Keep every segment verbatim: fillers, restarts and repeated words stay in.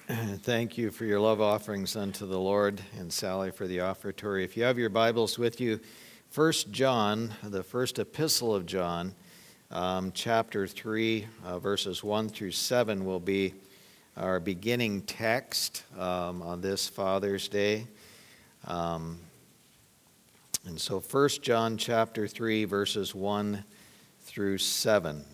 Thank you for your love offerings unto the Lord, and Sally for the offertory. If you have your Bibles with you, First John, the first epistle of John, um, chapter three, uh, verses one through seven will be our beginning text um, on this Father's Day. Um, and so First John chapter three, verses one through seven.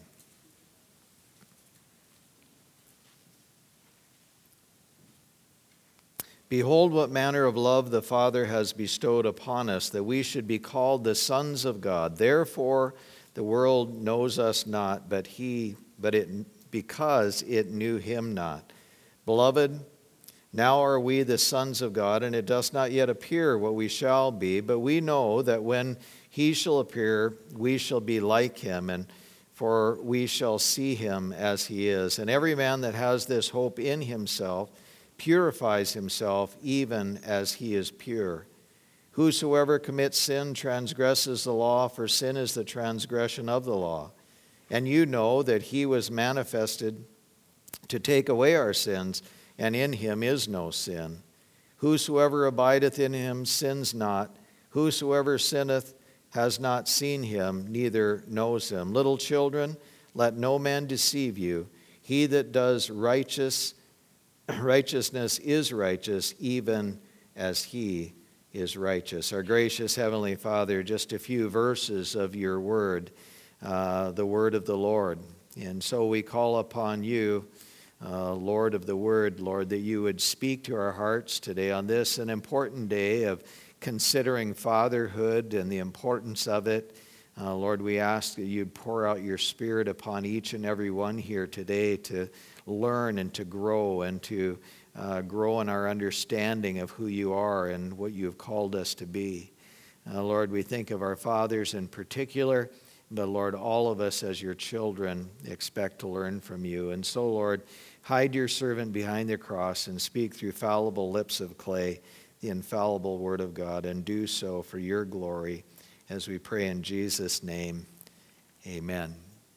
Behold, what manner of love the Father has bestowed upon us, that we should be called the sons of God. Therefore, the world knows us not, but he, but it, because it knew him not. Beloved, now are we the sons of God, and it does not yet appear what we shall be, but we know that when he shall appear, we shall be like him, and for we shall see him as he is. And every man that has this hope in himself purifies himself even as he is pure. Whosoever commits sin transgresses the law, for sin is the transgression of the law. And you know that he was manifested to take away our sins, and in him is no sin. Whosoever abideth in him sins not. Whosoever sinneth has not seen him, neither knows him. Little children, let no man deceive you. He that does righteous righteousness is righteous, even as he is righteous. Our gracious Heavenly Father, just a few verses of your word, uh, the word of the Lord. And so we call upon you, uh, Lord of the word, Lord, that you would speak to our hearts today on this, an important day of considering fatherhood and the importance of it. Uh, Lord, we ask that you'd pour out your Spirit upon each and every one here today to learn and to grow and to uh, grow in our understanding of who you are and what you have called us to be. Uh, Lord, we think of our fathers in particular, but Lord, all of us as your children expect to learn from you. And so, Lord, hide your servant behind the cross and speak through fallible lips of clay the infallible word of God, and do so for your glory, as we pray in Jesus' name. Amen.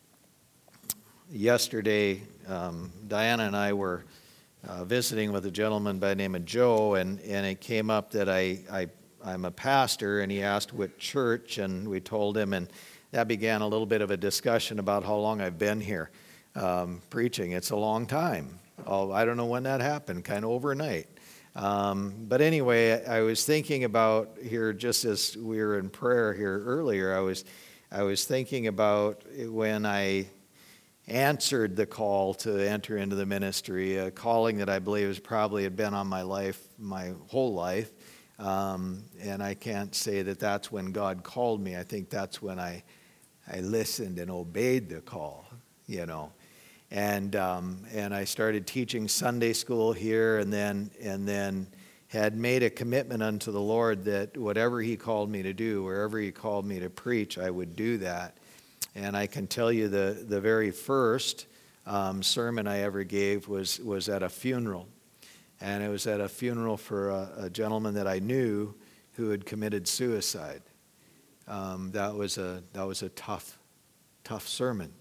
Yesterday, um, Diana and I were uh, visiting with a gentleman by the name of Joe, and, and it came up that I, I, I'm a pastor, and he asked what church, and we told him, and that began a little bit of a discussion about how long I've been here um, preaching. It's a long time. Oh, I don't know when that happened, kind of overnight. Um, but anyway, I was thinking about here, just as we were in prayer here earlier, I was, I was thinking about when I answered the call to enter into the ministry, a calling that I believe has probably had been on my life, my whole life. Um, and I can't say that that's when God called me. I think that's when I, I listened and obeyed the call, you know. And um, and I started teaching Sunday school here, and then and then had made a commitment unto the Lord that whatever he called me to do, wherever he called me to preach, I would do that. And I can tell you the, the very first um, sermon I ever gave was, was at a funeral. And it was at a funeral for a, a gentleman that I knew who had committed suicide. Um, that was a that was a tough, tough sermon.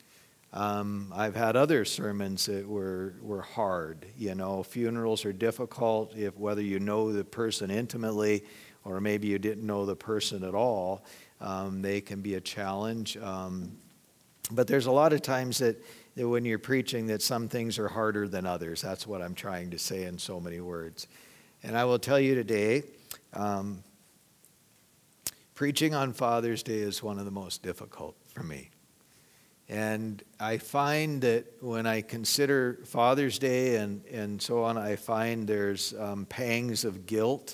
Um, I've had other sermons that were, were hard. You know, funerals are difficult if whether you know the person intimately or maybe you didn't know the person at all. Um, they can be a challenge. Um, but there's a lot of times that, that when you're preaching that some things are harder than others. That's what I'm trying to say in so many words. And I will tell you today, um, preaching on Father's Day is one of the most difficult for me. And I find that when I consider Father's Day and, and so on, I find there's um, pangs of guilt,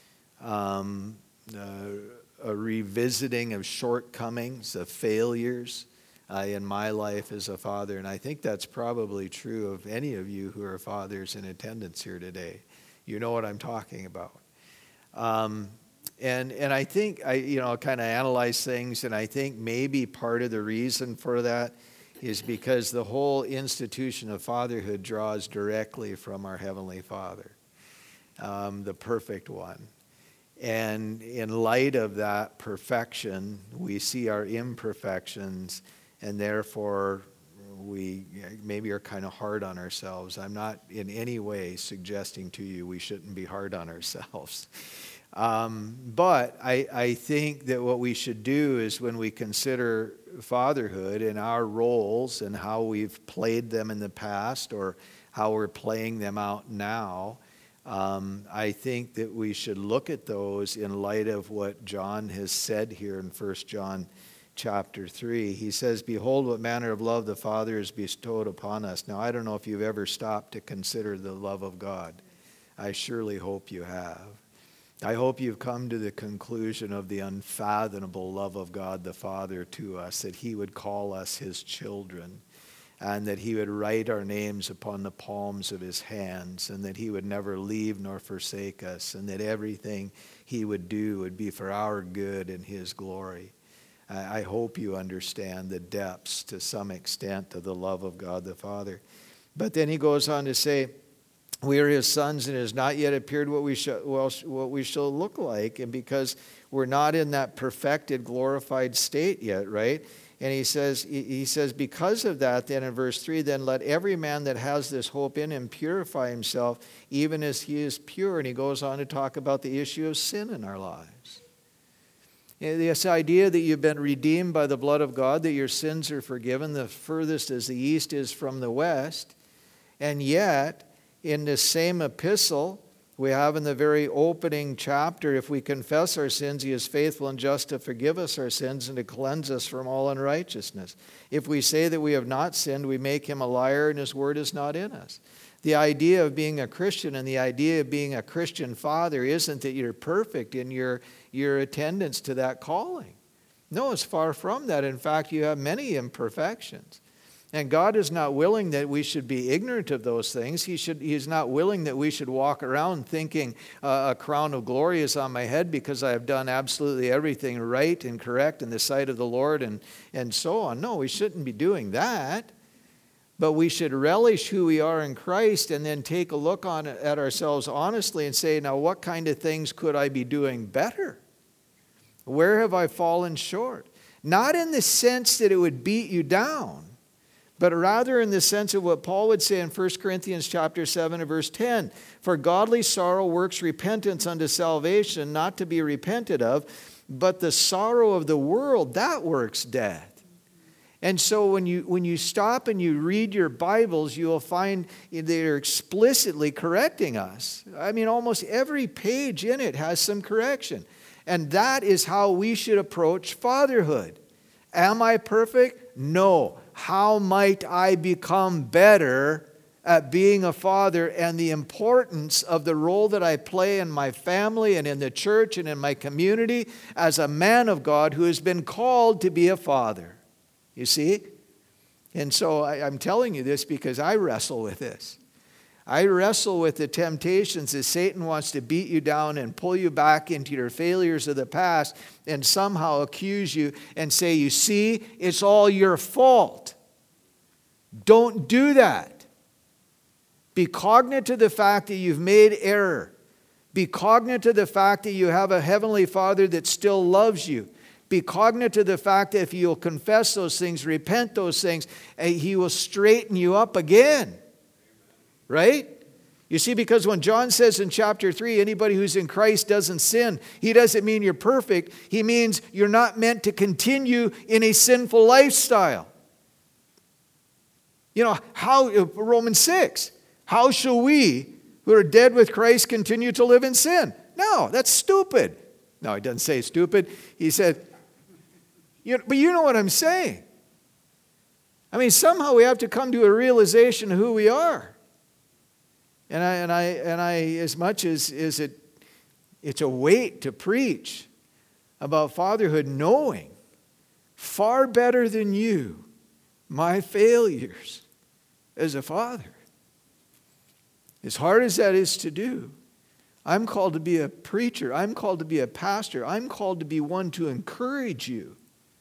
um, uh, a revisiting of shortcomings, of failures uh, in my life as a father. And I think that's probably true of any of you who are fathers in attendance here today. You know what I'm talking about. Um, And and I think, I you know, kind of analyze things, and I think maybe part of the reason for that is because the whole institution of fatherhood draws directly from our Heavenly Father, um, the perfect one. And in light of that perfection, we see our imperfections, and therefore we maybe are kind of hard on ourselves. I'm not in any way suggesting to you we shouldn't be hard on ourselves. Um, but I, I think that what we should do is when we consider fatherhood and our roles and how we've played them in the past or how we're playing them out now, um, I think that we should look at those in light of what John has said here in First John chapter three. He says, "Behold, what manner of love the Father has bestowed upon us." Now, I don't know if you've ever stopped to consider the love of God. I surely hope you have. I hope you've come to the conclusion of the unfathomable love of God the Father to us, that He would call us His children, and that He would write our names upon the palms of His hands, and that He would never leave nor forsake us, and that everything He would do would be for our good and His glory. I hope you understand the depths to some extent of the love of God the Father. But then he goes on to say, we are His sons, and it has not yet appeared what we shall, well, what we shall look like. And because we're not in that perfected, glorified state yet, right? And he says, he says, because of that, then in verse three, then let every man that has this hope in him purify himself, even as he is pure. And he goes on to talk about the issue of sin in our lives. This idea that you've been redeemed by the blood of God, that your sins are forgiven, the furthest as the east is from the west. And yet, in this same epistle, we have in the very opening chapter, if we confess our sins, He is faithful and just to forgive us our sins and to cleanse us from all unrighteousness. If we say that we have not sinned, we make Him a liar and His word is not in us. The idea of being a Christian and the idea of being a Christian father isn't that you're perfect in your, your attendance to that calling. No, it's far from that. In fact, you have many imperfections. And God is not willing that we should be ignorant of those things. He should, He is not willing that we should walk around thinking uh, a crown of glory is on my head because I have done absolutely everything right and correct in the sight of the Lord and, and so on. No, we shouldn't be doing that. But we should relish who we are in Christ and then take a look on at ourselves honestly and say, now what kind of things could I be doing better? Where have I fallen short? Not in the sense that it would beat you down, but rather in the sense of what Paul would say in First Corinthians chapter seven and verse ten. For godly sorrow works repentance unto salvation, not to be repented of, but the sorrow of the world, that works death. And so when you when you stop and you read your Bibles, you'll find they're explicitly correcting us. I mean, almost every page in it has some correction. And that is how we should approach fatherhood. Am I perfect? No. How might I become better at being a father, and the importance of the role that I play in my family and in the church and in my community as a man of God who has been called to be a father? You see? And so I, I'm telling you this because I wrestle with this. I wrestle with the temptations that Satan wants to beat you down and pull you back into your failures of the past and somehow accuse you and say, you see, it's all your fault. Don't do that. Be cognizant of the fact that you've made error. Be cognizant of the fact that you have a heavenly Father that still loves you. Be cognizant of the fact that if you'll confess those things, repent those things, He will straighten you up again. Right? You see, because when John says in chapter three, anybody who's in Christ doesn't sin, he doesn't mean you're perfect. He means you're not meant to continue in a sinful lifestyle. You know, how, Romans six, how shall we who are dead with Christ continue to live in sin? No, that's stupid. No, he doesn't say stupid. He said, you know, but you know what I'm saying. I mean, somehow we have to come to a realization of who we are. And I, and I, and I, as much as, as it, it's a weight to preach about fatherhood, knowing far better than you my failures as a father. As hard as that is to do, I'm called to be a preacher. I'm called to be a pastor. I'm called to be one to encourage you.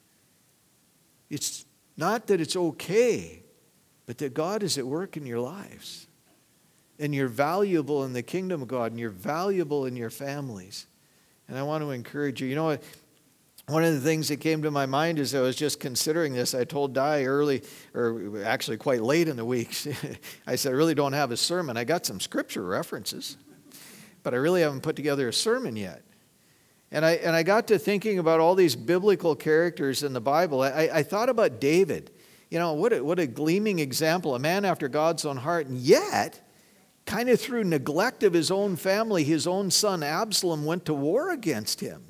It's not that it's okay, but that God is at work in your lives. And you're valuable in the kingdom of God, and you're valuable in your families. And I want to encourage you. You know, One of the things that came to my mind as I was just considering this, I told Di early, or actually quite late in the week, I said, I really don't have a sermon. I got some scripture references, but I really haven't put together a sermon yet. And I and I got to thinking about all these biblical characters in the Bible. I, I thought about David. You know, what a, what a gleaming example, a man after God's own heart, and yet, kind of through neglect of his own family, his own son Absalom went to war against him.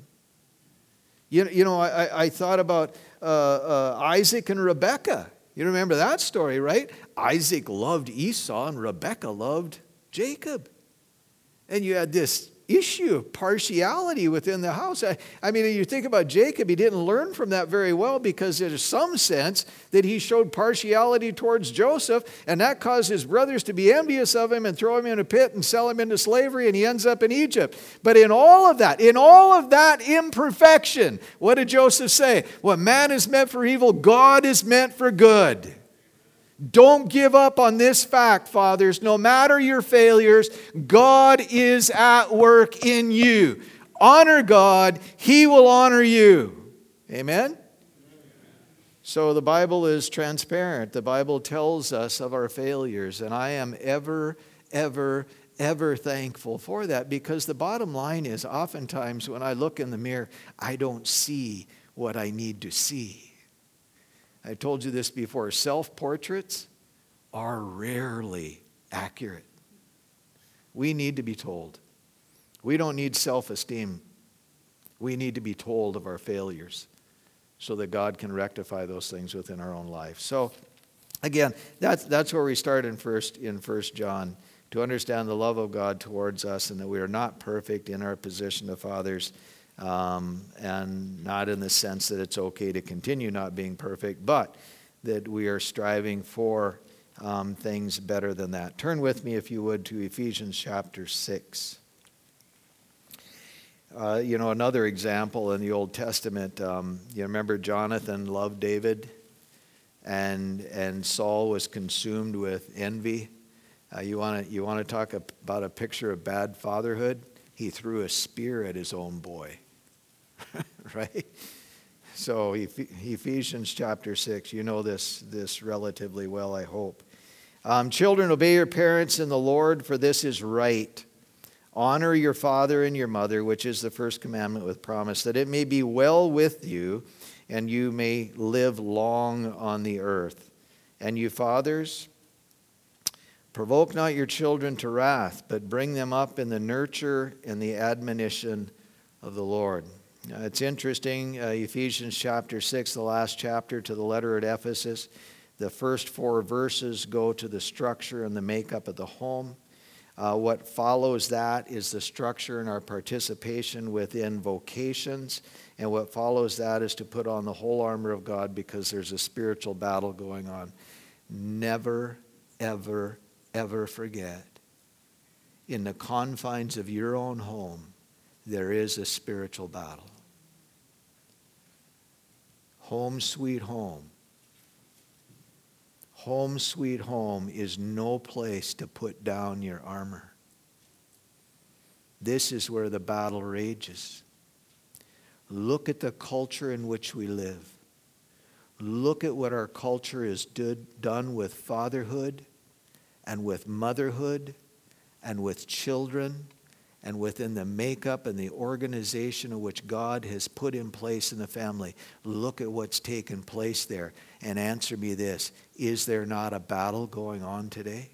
You, you know, I, I thought about uh, uh, Isaac and Rebekah. You remember that story, right? Isaac loved Esau and Rebekah loved Jacob. And you had this issue of partiality within the house. I, I mean, you think about Jacob, he didn't learn from that very well because there's some sense that he showed partiality towards Joseph, and that caused his brothers to be envious of him and throw him in a pit and sell him into slavery, and he ends up in Egypt. But in all of that, in all of that imperfection, what did Joseph say? What man is meant for evil, God is meant for good. Don't give up on this fact, fathers. No matter your failures, God is at work in you. Honor God, He will honor you. Amen? So the Bible is transparent. The Bible tells us of our failures, and I am ever, ever, ever thankful for that, because the bottom line is oftentimes when I look in the mirror, I don't see what I need to see. I told you this before, self-portraits are rarely accurate. We need to be told. We don't need self-esteem. We need to be told of our failures so that God can rectify those things within our own life. So, again, that's, that's where we start in first, in First John, to understand the love of God towards us and that we are not perfect in our position of fathers. Um, and not in the sense that it's okay to continue not being perfect, but that we are striving for um, things better than that. Turn with me, if you would, to Ephesians chapter six. Uh, you know, another example in the Old Testament, um, you remember Jonathan loved David, and and Saul was consumed with envy. Uh, you want to you want to talk about a picture of bad fatherhood? He threw a spear at his own boy. Right? So Ephesians chapter six, you know this, this relatively well, I hope. Um, Children, obey your parents in the Lord, for this is right. Honor your father and your mother, which is the first commandment with promise, that it may be well with you and you may live long on the earth. And you fathers, provoke not your children to wrath, but bring them up in the nurture and the admonition of the Lord. Uh, it's interesting, uh, Ephesians chapter six, the last chapter to the letter at Ephesus, the first four verses go to the structure and the makeup of the home. Uh, what follows that is the structure and our participation within vocations. And what follows that is to put on the whole armor of God, because there's a spiritual battle going on. Never, ever, ever forget, in the confines of your own home, there is a spiritual battle. Home sweet home. Home sweet home is no place to put down your armor. This is where the battle rages. Look at the culture in which we live. Look at what our culture has did, done with fatherhood and with motherhood and with children and within the makeup and the organization of which God has put in place in the family. Look at what's taken place there and answer me this: is there not a battle going on today?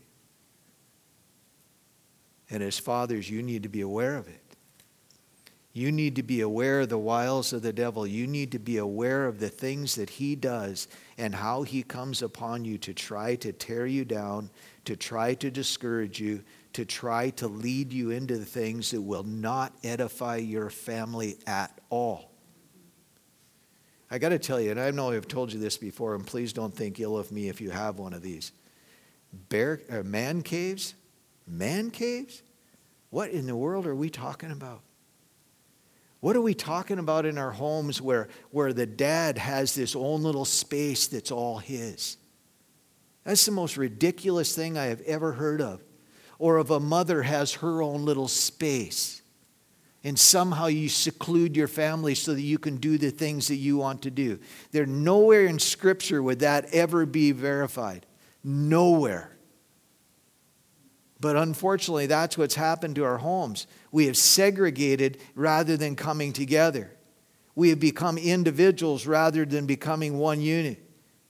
And as fathers, you need to be aware of it. You need to be aware of the wiles of the devil. You need to be aware of the things that he does and how he comes upon you to try to tear you down, to try to discourage you, to try to lead you into the things that will not edify your family at all. I got to tell you, and I know I've told you this before, and please don't think ill of me if you have one of these. Bear, uh, man caves? Man caves? What in the world are we talking about? What are we talking about in our homes where, where the dad has this own little space that's all his? That's the most ridiculous thing I have ever heard of. Or if a mother has her own little space. And somehow you seclude your family so that you can do the things that you want to do. There nowhere in Scripture would that ever be verified. Nowhere. But unfortunately, that's what's happened to our homes. We have segregated rather than coming together. We have become individuals rather than becoming one unit.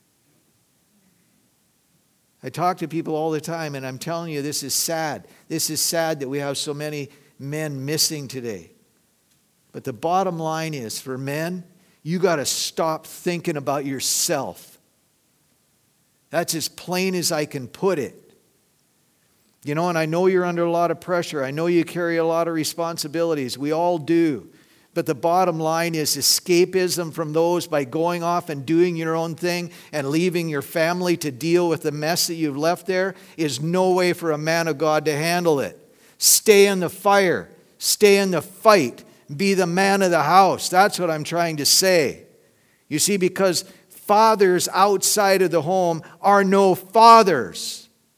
I talk to people all the time, and I'm telling you, this is sad. This is sad that we have so many men missing today. But the bottom line is, for men, you got to stop thinking about yourself. That's as plain as I can put it. You know, and I know you're under a lot of pressure. I know you carry a lot of responsibilities. We all do. But the bottom line is escapism from those by going off and doing your own thing and leaving your family to deal with the mess that you've left there is no way for a man of God to handle it. Stay in the fire. Stay in the fight. Be the man of the house. That's what I'm trying to say. You see, because fathers outside of the home are no fathers.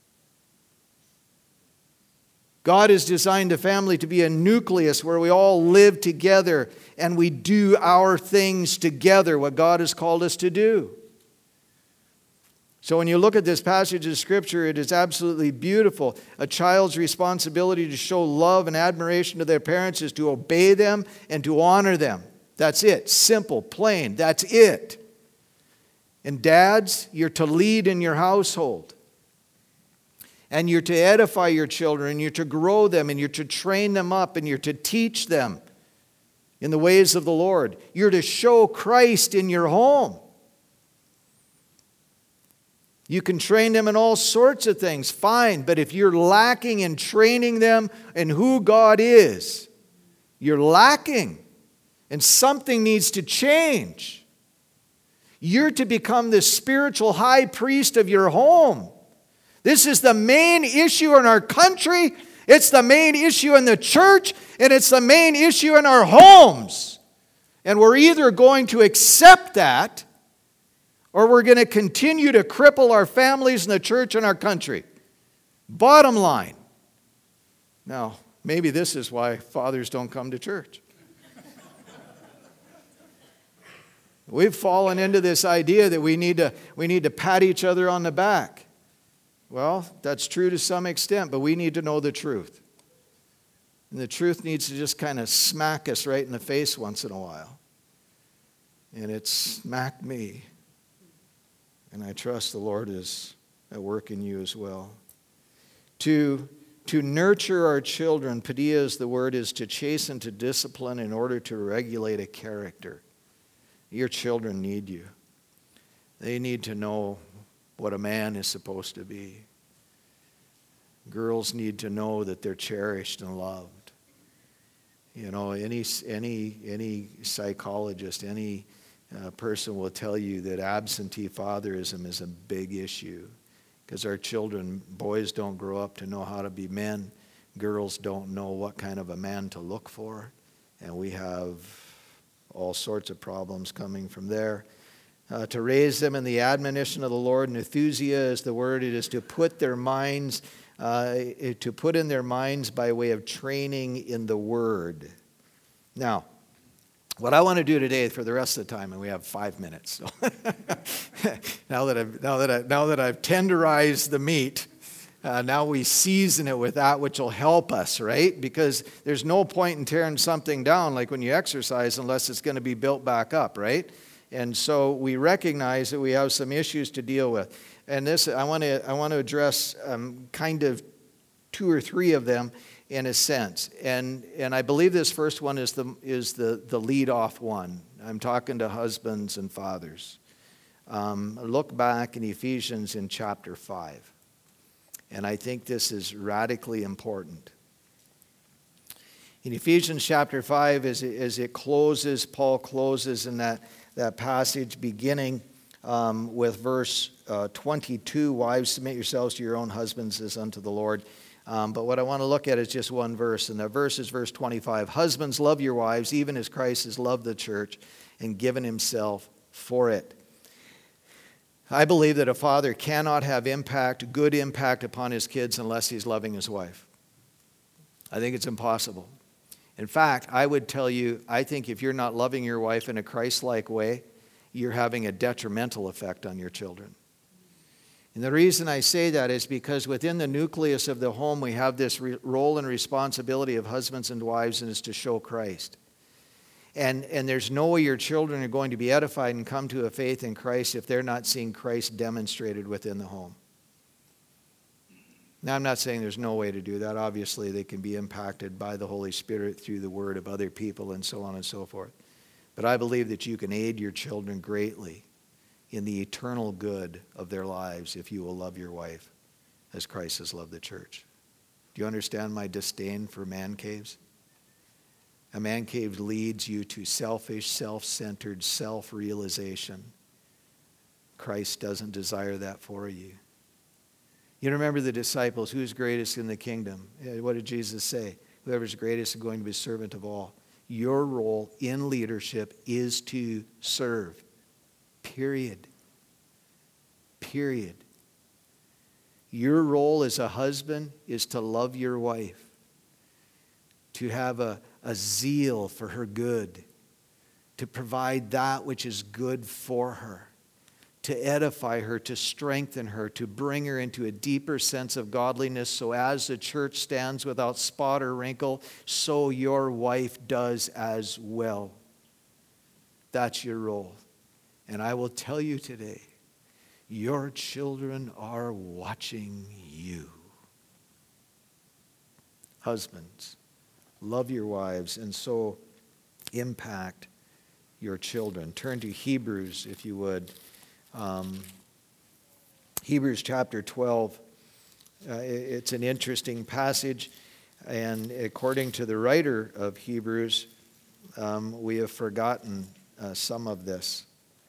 God has designed a family to be a nucleus where we all live together and we do our things together, what God has called us to do. So when you look at this passage of Scripture, it is absolutely beautiful. A child's responsibility to show love and admiration to their parents is to obey them and to honor them. That's it. Simple, plain. That's it. And dads, you're to lead in your household. And you're to edify your children, and you're to grow them, and you're to train them up, and you're to teach them in the ways of the Lord. You're to show Christ in your home. You can train them in all sorts of things, fine, but if you're lacking in training them in who God is, you're lacking, and something needs to change. You're to become the spiritual high priest of your home. This is the main issue in our country. It's the main issue in the church. And it's the main issue in our homes. And we're either going to accept that or we're going to continue to cripple our families and the church and our country. Bottom line. Now, maybe this is why fathers don't come to church. We've fallen into this idea that we need to, we need to pat each other on the back. Well, that's true to some extent, but we need to know the truth. And the truth needs to just kind of smack us right in the face once in a while. And it smacked me. And I trust the Lord is at work in you as well. To, to nurture our children, padia is the word, is to chasten, to discipline in order to regulate a character. Your children need you. They need to know what a man is supposed to be. Girls need to know that they're cherished and loved. You know, any any any psychologist, any uh, person will tell you that absentee fatherism is a big issue because our children, boys don't grow up to know how to be men. Girls don't know what kind of a man to look for, and we have all sorts of problems coming from there. Uh, to raise them in the admonition of the Lord. Nethusia is the word. It is to put their minds, uh, to put in their minds by way of training in the word. Now, what I want to do today for the rest of the time, and we have five minutes. So now that I've now that I now that I've tenderized the meat, uh, now we season it with that which will help us, right? Because there's no point in tearing something down like when you exercise unless it's going to be built back up, right? And so we recognize that we have some issues to deal with. And this, I want to I want to address um, kind of two or three of them in a sense. And and I believe this first one is the is the, the lead-off one. I'm talking to husbands and fathers. Um, look back in Ephesians in chapter five. And I think this is radically important. In Ephesians chapter five, as it, as it closes, Paul closes in that that passage beginning um, with verse uh, twenty-two, wives, submit yourselves to your own husbands as unto the Lord. Um, but what I want to look at is just one verse, and that verse is verse twenty-five. Husbands, love your wives, even as Christ has loved the church and given himself for it. I believe that a father cannot have impact, good impact upon his kids unless he's loving his wife. I think it's impossible. In fact, I would tell you, I think if you're not loving your wife in a Christ-like way, you're having a detrimental effect on your children. And the reason I say that is because within the nucleus of the home, we have this re- role and responsibility of husbands and wives, and it's to show Christ. And, and there's no way your children are going to be edified and come to a faith in Christ if they're not seeing Christ demonstrated within the home. Now, I'm not saying there's no way to do that. Obviously, they can be impacted by the Holy Spirit through the word of other people and so on and so forth. But I believe that you can aid your children greatly in the eternal good of their lives if you will love your wife as Christ has loved the church. Do you understand my disdain for man caves? A man cave leads you to selfish, self-centered self-realization. Christ doesn't desire that for you. You remember the disciples, who's greatest in the kingdom? What did Jesus say? Whoever's greatest is going to be servant of all. Your role in leadership is to serve. Period. Period. Your role as a husband is to love your wife, to have a, a zeal for her good, to provide that which is good for her, to edify her, to strengthen her, to bring her into a deeper sense of godliness, so as the church stands without spot or wrinkle, so your wife does as well. That's your role. And I will tell you today, your children are watching you. Husbands, love your wives and so impact your children. Turn to Hebrews, if you would. Um, Hebrews chapter twelve. Uh, it's an interesting passage, and according to the writer of Hebrews, um, we have forgotten uh, some of this.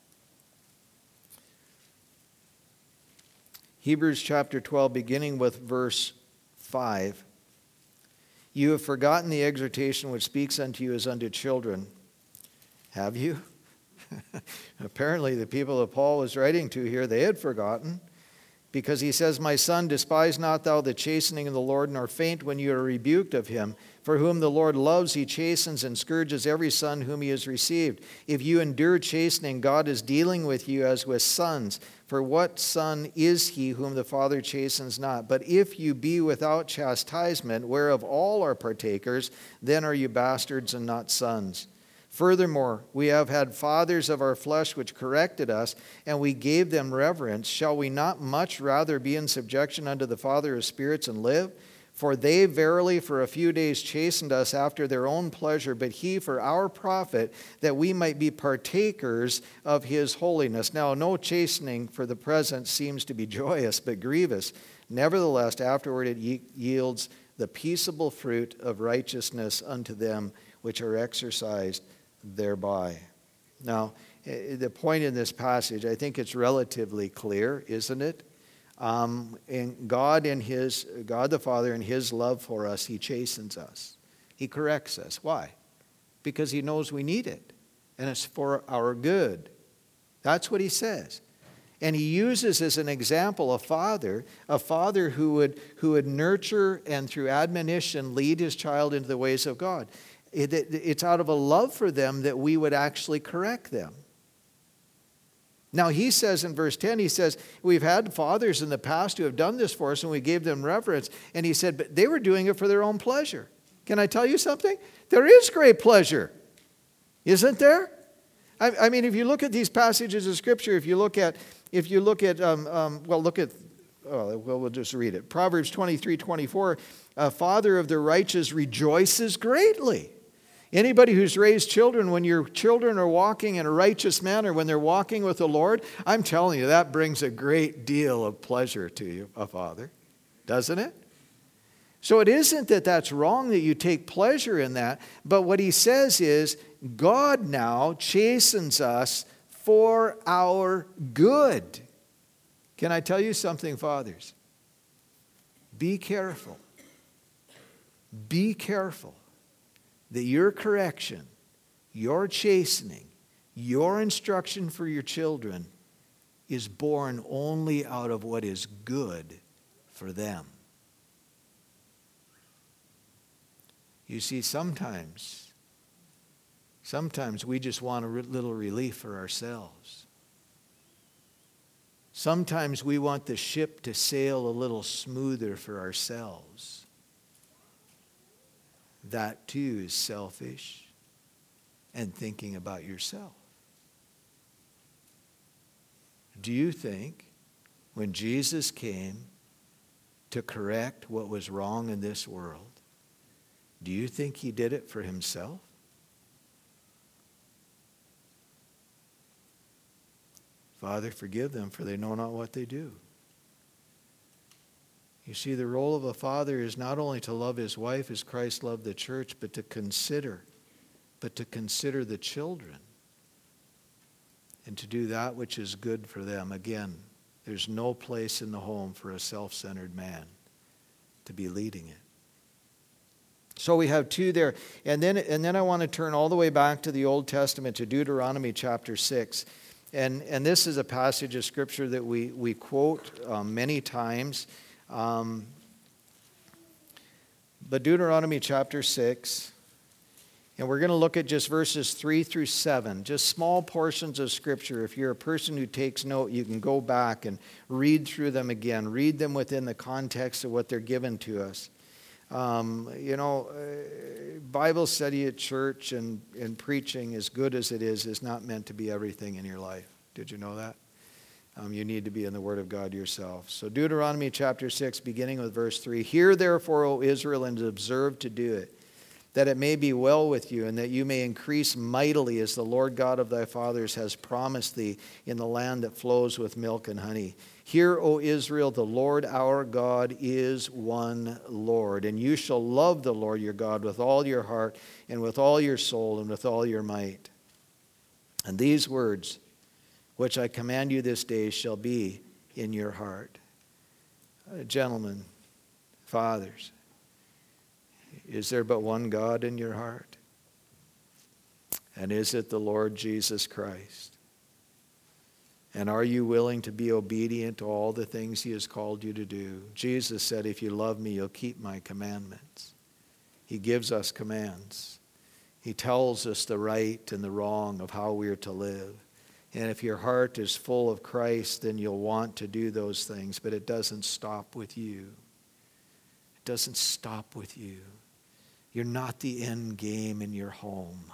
Hebrews chapter twelve, beginning with verse five. You have forgotten the exhortation which speaks unto you as unto children. Have you? Apparently the people that Paul was writing to here, they had forgotten. Because he says, my son, despise not thou the chastening of the Lord, nor faint when you are rebuked of him. For whom the Lord loves, he chastens and scourges every son whom he has received. If you endure chastening, God is dealing with you as with sons. For what son is he whom the Father chastens not? But if you be without chastisement, whereof all are partakers, then are you bastards and not sons. Furthermore, we have had fathers of our flesh which corrected us, and we gave them reverence. Shall we not much rather be in subjection unto the Father of spirits and live? For they verily for a few days chastened us after their own pleasure, but he for our profit, that we might be partakers of his holiness. Now, no chastening for the present seems to be joyous, but grievous. Nevertheless, afterward it yields the peaceable fruit of righteousness unto them which are exercised thereby. Now, the point in this passage, I think it's relatively clear, isn't it? Um, and God in his, God the Father in his love for us, he chastens us. He corrects us. Why? Because he knows we need it. And it's for our good. That's what he says. And he uses as an example a father, a father who would, who would nurture and through admonition lead his child into the ways of God. It, it, it's out of a love for them that we would actually correct them. Now he says in verse ten, he says, we've had fathers in the past who have done this for us and we gave them reverence. And he said, but they were doing it for their own pleasure. Can I tell you something? There is great pleasure. Isn't there? I, I mean, if you look at these passages of Scripture, if you look at, if you look at, um, um, well, look at, oh, well, we'll just read it. Proverbs twenty-three twenty-four, a father of the righteous rejoices greatly. Anybody who's raised children, when your children are walking in a righteous manner, when they're walking with the Lord, I'm telling you, that brings a great deal of pleasure to you, a father. Doesn't it? So it isn't that that's wrong that you take pleasure in that, but what he says is, God now chastens us for our good. Can I tell you something, fathers? Be careful. Be careful that your correction, your chastening, your instruction for your children is born only out of what is good for them. You see, sometimes, sometimes we just want a little relief for ourselves. Sometimes we want the ship to sail a little smoother for ourselves. That too is selfish and thinking about yourself. Do you think when Jesus came to correct what was wrong in this world, do you think he did it for himself? Father, forgive them, for they know not what they do. You see, the role of a father is not only to love his wife as Christ loved the church, but to consider, but to consider the children and to do that which is good for them. Again, there's no place in the home for a self-centered man to be leading it. So we have two there. And then, and then I want to turn all the way back to the Old Testament, to Deuteronomy chapter six. And, and this is a passage of Scripture that we, we quote um, many times. Um, but Deuteronomy chapter six, and we're going to look at just verses three through seven, just small portions of Scripture. If you're a person who takes note, you can go back and read through them again. Read them within the context of what they're given to us. Um, you know, uh, Bible study at church and, and preaching, as good as it is, is not meant to be everything in your life. Did you know that? Um, you need to be in the Word of God yourself. So Deuteronomy chapter six, beginning with verse three. Hear therefore, O Israel, and observe to do it, that it may be well with you, and that you may increase mightily, as the Lord God of thy fathers has promised thee, in the land that flows with milk and honey. Hear, O Israel, the Lord our God is one Lord, and you shall love the Lord your God with all your heart, and with all your soul, and with all your might. And these words which I command you this day shall be in your heart. Uh, gentlemen, fathers, is there but one God in your heart? And is it the Lord Jesus Christ? And are you willing to be obedient to all the things he has called you to do? Jesus said, if you love me, you'll keep my commandments. He gives us commands. He tells us the right and the wrong of how we are to live. And if your heart is full of Christ, then you'll want to do those things. But it doesn't stop with you. It doesn't stop with you. You're not the end game in your home.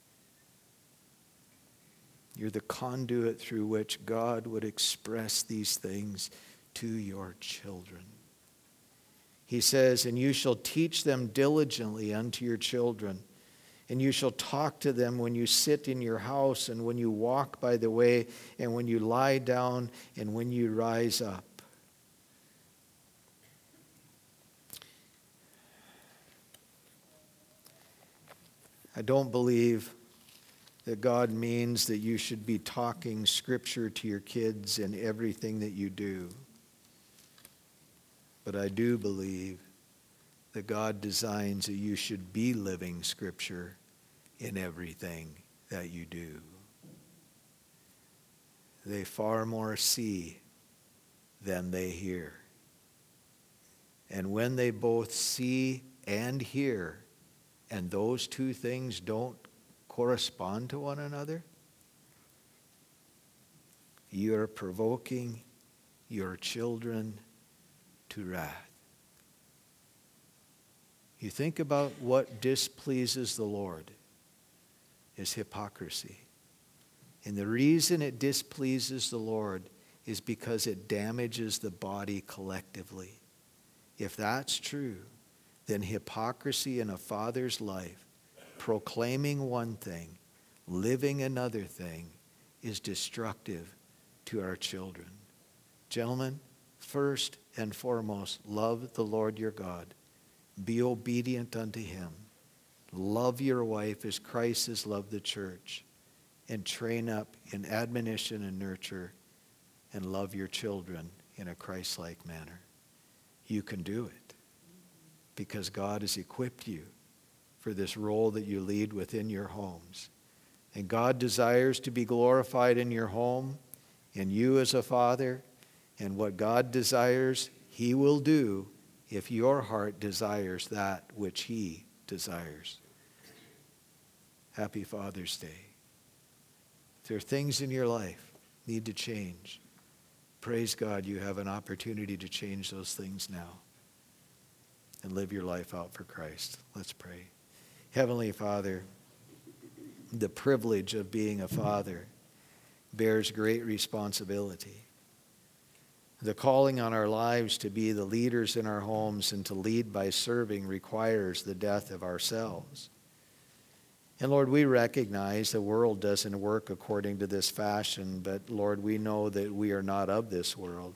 You're the conduit through which God would express these things to your children. He says, and you shall teach them diligently unto your children, and you shall talk to them when you sit in your house, and when you walk by the way, and when you lie down, and when you rise up. I don't believe that God means that you should be talking Scripture to your kids in everything that you do. But I do believe that God designs that you should be living Scripture in everything that you do. They far more see than they hear. And when they both see and hear, and those two things don't correspond to one another, you are provoking your children to wrath. You think about what displeases the Lord is hypocrisy. And the reason it displeases the Lord is because it damages the body collectively. If that's true, then hypocrisy in a father's life, proclaiming one thing, living another thing, is destructive to our children. Gentlemen, first and foremost, love the Lord your God. Be obedient unto him. Love your wife as Christ has loved the church. And train up in admonition and nurture, and love your children in a Christ-like manner. You can do it because God has equipped you for this role that you lead within your homes. And God desires to be glorified in your home, in you as a father, and what God desires, he will do if your heart desires that which he desires. desires. Happy Father's Day. If there are things in your life need to change, praise God you have an opportunity to change those things now and live your life out for Christ. Let's pray. Heavenly Father, the privilege of being a father bears great responsibility. The calling on our lives to be the leaders in our homes and to lead by serving requires the death of ourselves. And Lord, we recognize the world doesn't work according to this fashion, but Lord, we know that we are not of this world.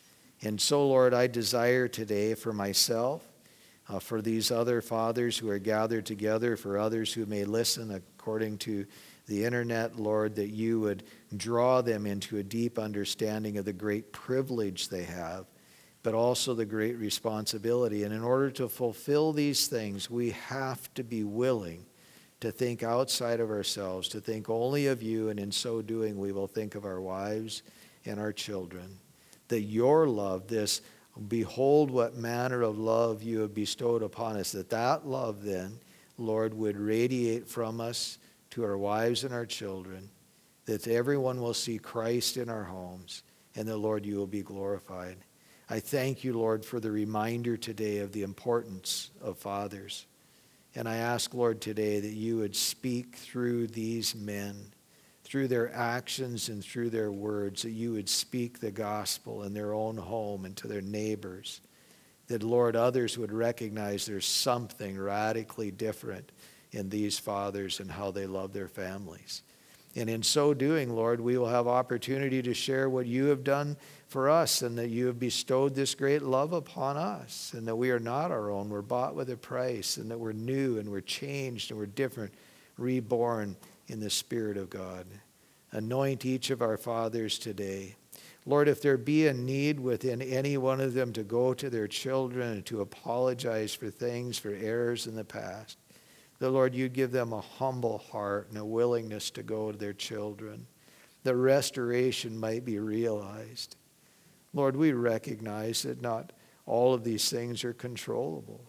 And so, Lord, I desire today for myself, uh, for these other fathers who are gathered together, for others who may listen according to the internet, Lord, that you would draw them into a deep understanding of the great privilege they have, but also the great responsibility. And in order to fulfill these things, we have to be willing to think outside of ourselves, to think only of you, and in so doing we will think of our wives and our children. That your love, this behold what manner of love you have bestowed upon us, that that love then, Lord, would radiate from us to our wives and our children, that everyone will see Christ in our homes, and that, Lord, you will be glorified. I thank you, Lord, for the reminder today of the importance of fathers. And I ask, Lord, today that you would speak through these men, through their actions and through their words, that you would speak the gospel in their own home and to their neighbors. That, Lord, others would recognize there's something radically different in these fathers and how they love their families. And in so doing, Lord, we will have opportunity to share what you have done for us, and that you have bestowed this great love upon us, and that we are not our own. We're bought with a price, and that we're new and we're changed and we're different, reborn in the Spirit of God. Anoint each of our fathers today. Lord, if there be a need within any one of them to go to their children and to apologize for things, for errors in the past, the Lord, you'd give them a humble heart and a willingness to go to their children, that restoration might be realized. Lord, we recognize that not all of these things are controllable.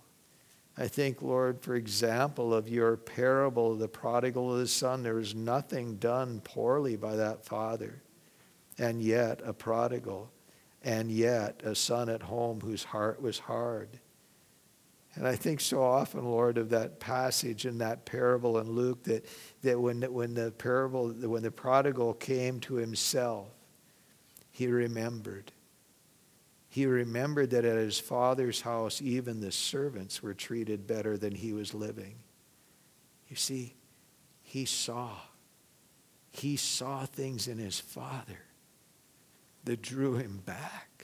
I think, Lord, for example, of your parable of the prodigal of the son, there was nothing done poorly by that father, and yet a prodigal, and yet a son at home whose heart was hard. And I think so often, Lord, of that passage in that parable in Luke, that, that when, when the parable, when the prodigal came to himself, he remembered. He remembered that at his father's house, even the servants were treated better than he was living. You see, he saw. He saw things in his father that drew him back.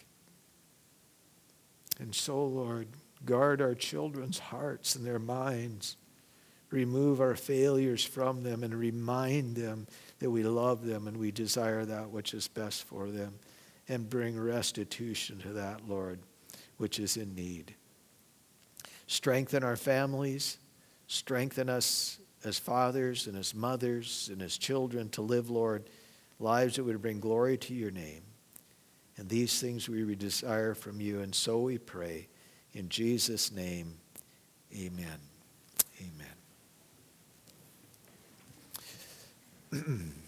And so, Lord, guard our children's hearts and their minds. Remove our failures from them and remind them that we love them and we desire that which is best for them. And bring restitution to that, Lord, which is in need. Strengthen our families. Strengthen us as fathers and as mothers and as children to live, Lord, lives that would bring glory to your name. And these things we desire from you, and so we pray. In Jesus' name, amen. Amen.